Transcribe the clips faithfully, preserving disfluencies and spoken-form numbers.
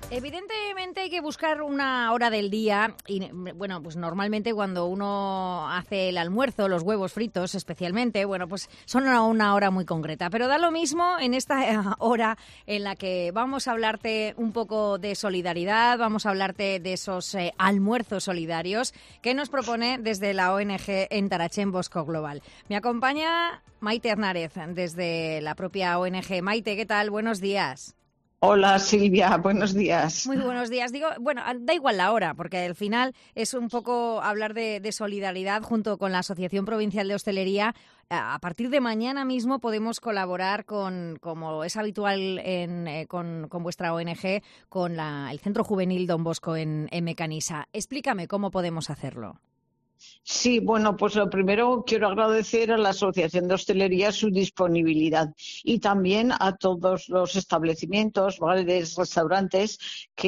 Evidentemente hay que buscar una hora del día y, bueno, pues normalmente cuando uno hace el almuerzo, los huevos fritos especialmente, bueno, pues son a una hora muy concreta. Pero da lo mismo en esta hora en la que vamos a hablarte un poco de solidaridad, vamos a hablarte de esos eh, almuerzos solidarios que nos propone desde la O N G Entarachen Bosco Global. Me acompaña Maite Hernández desde la propia O N G. Maite, ¿qué tal? Buenos días. Hola Silvia, buenos días. Muy buenos días. Digo, bueno, da igual la hora, porque al final es un poco hablar de, de solidaridad junto con la Asociación Provincial de Hostelería. A partir de mañana mismo podemos colaborar con, como es habitual en, eh, con, con vuestra O N G, con la, el Centro Juvenil Don Bosco en, en Mecanisa. Explícame cómo podemos hacerlo. Sí, bueno, pues lo primero quiero agradecer a la Asociación de Hostelería su disponibilidad y también a todos los establecimientos, bares, restaurantes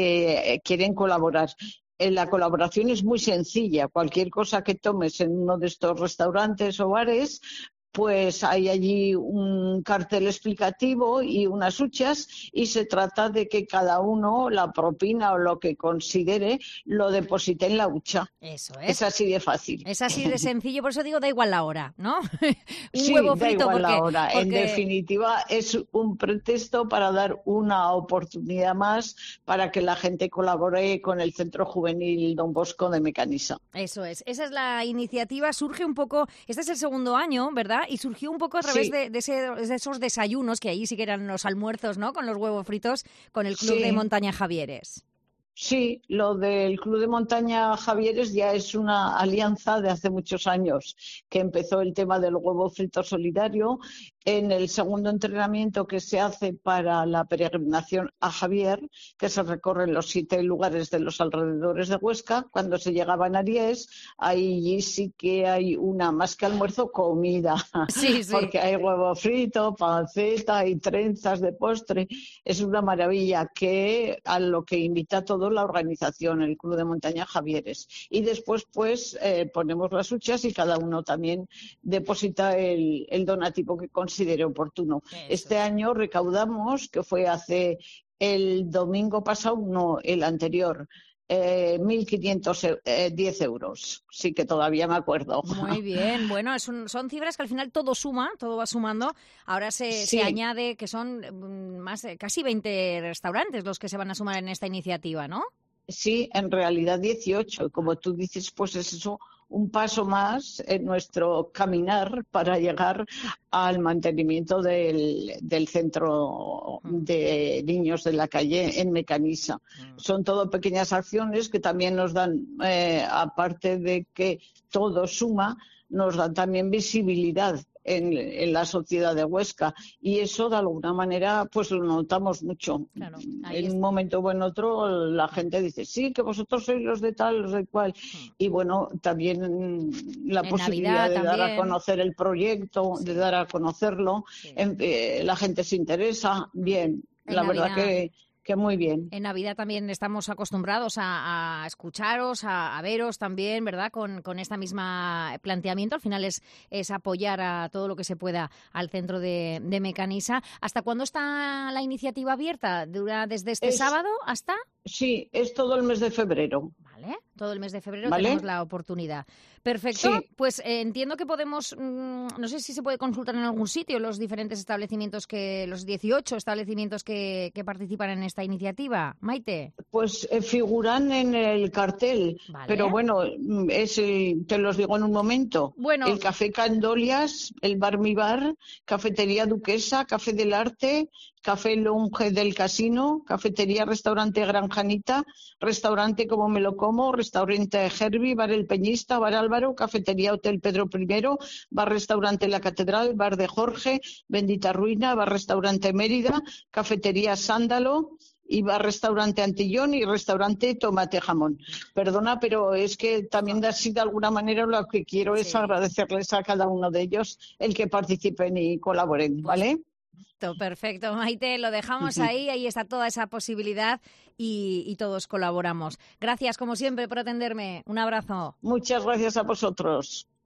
que quieren colaborar. La colaboración es muy sencilla. Cualquier cosa que tomes en uno de estos restaurantes o bares, pues hay allí un cartel explicativo y unas huchas y se trata de que cada uno la propina o lo que considere lo deposite en la hucha. Eso es. Es así de fácil. Es así de sencillo, por eso digo da igual la hora, ¿no? Un sí, huevo da frito igual porque, la hora. porque... En definitiva, es un pretexto para dar una oportunidad más para que la gente colabore con el Centro Juvenil Don Bosco de Mecanisa. Eso es. Esa es la iniciativa. Surge un poco, este es el segundo año, ¿verdad? Y surgió un poco a través sí. de, de, ese, de esos desayunos que allí sí que eran los almuerzos, ¿no? Con los huevos fritos, con el Club sí. de Montaña Javieres. Sí, lo del Club de Montaña Javieres ya es una alianza de hace muchos años, que empezó el tema del huevo frito solidario. En el segundo entrenamiento que se hace para la peregrinación a Javier, que se recorren los siete lugares de los alrededores de Huesca, cuando se llegaba a Aries, ahí sí que hay una, más que almuerzo, comida. Sí, sí. Porque hay huevo frito, panceta y trenzas de postre. Es una maravilla que a lo que invita a todos la organización, el Club de Montaña Javieres. Y después, pues, eh, ponemos las huchas y cada uno también deposita el, el donativo que considere oportuno. Eso. Este año recaudamos, que fue hace el domingo pasado, no, el anterior, Eh, mil quinientos diez euros. Sí que todavía me acuerdo. Muy bien. Bueno, es un, son cifras que al final todo suma, todo va sumando. Ahora se, sí. se añade que son más casi veinte restaurantes los que se van a sumar en esta iniciativa, ¿no? Sí, en realidad dieciocho. Como tú dices, pues es eso, un paso más en nuestro caminar para llegar al mantenimiento del, del centro de niños de la calle en Mecanisa. Son todo pequeñas acciones que también nos dan, eh, aparte de que todo suma, nos dan también visibilidad en, en la sociedad de Huesca, y eso de alguna manera pues lo notamos mucho. Claro, en está. un momento o en otro la gente dice sí, que vosotros sois los de tal, los de cual, hmm. y bueno, también la en posibilidad Navidad de también. dar a conocer el proyecto, sí. de dar a conocerlo, sí. en, eh, la gente se interesa, bien, en la Navidad. verdad que que muy bien. En Navidad también estamos acostumbrados a, a escucharos, a, a veros también, ¿verdad? Con, con esta misma planteamiento. Al final es, es apoyar a todo lo que se pueda al centro de, de Mecanisa. ¿Hasta cuándo está la iniciativa abierta? ¿Dura desde este es, sábado hasta...? Sí, es todo el mes de febrero. Vale, todo el mes de febrero ¿Vale? tenemos la oportunidad. Perfecto, sí. pues eh, entiendo que podemos, mmm, no sé si se puede consultar en algún sitio los diferentes establecimientos, que los dieciocho establecimientos que, que participan en esta iniciativa. Maite. Pues eh, figuran en el cartel, vale. pero bueno, es el, te los digo en un momento. Bueno. El Café Candolias, el Bar Mi Bar, Cafetería Duquesa, Café del Arte, Café Longe del Casino, Cafetería Restaurante Granjanita, Restaurante Como Me Lo Como, Restaurante Herbie, Bar El Peñista, Bar Álvaro, Cafetería Hotel Pedro I, Bar Restaurante La Catedral, Bar de Jorge, Bendita Ruina, Bar Restaurante Mérida, Cafetería Sándalo y Bar Restaurante Antillón y Restaurante Tomate Jamón. Perdona, pero es que también así de alguna manera lo que quiero sí. es agradecerles a cada uno de ellos el que participen y colaboren, ¿vale? Pues... Perfecto, Maite, lo dejamos ahí, ahí está toda esa posibilidad y, y todos colaboramos. Gracias, como siempre, por atenderme. Un abrazo. Muchas gracias a vosotros.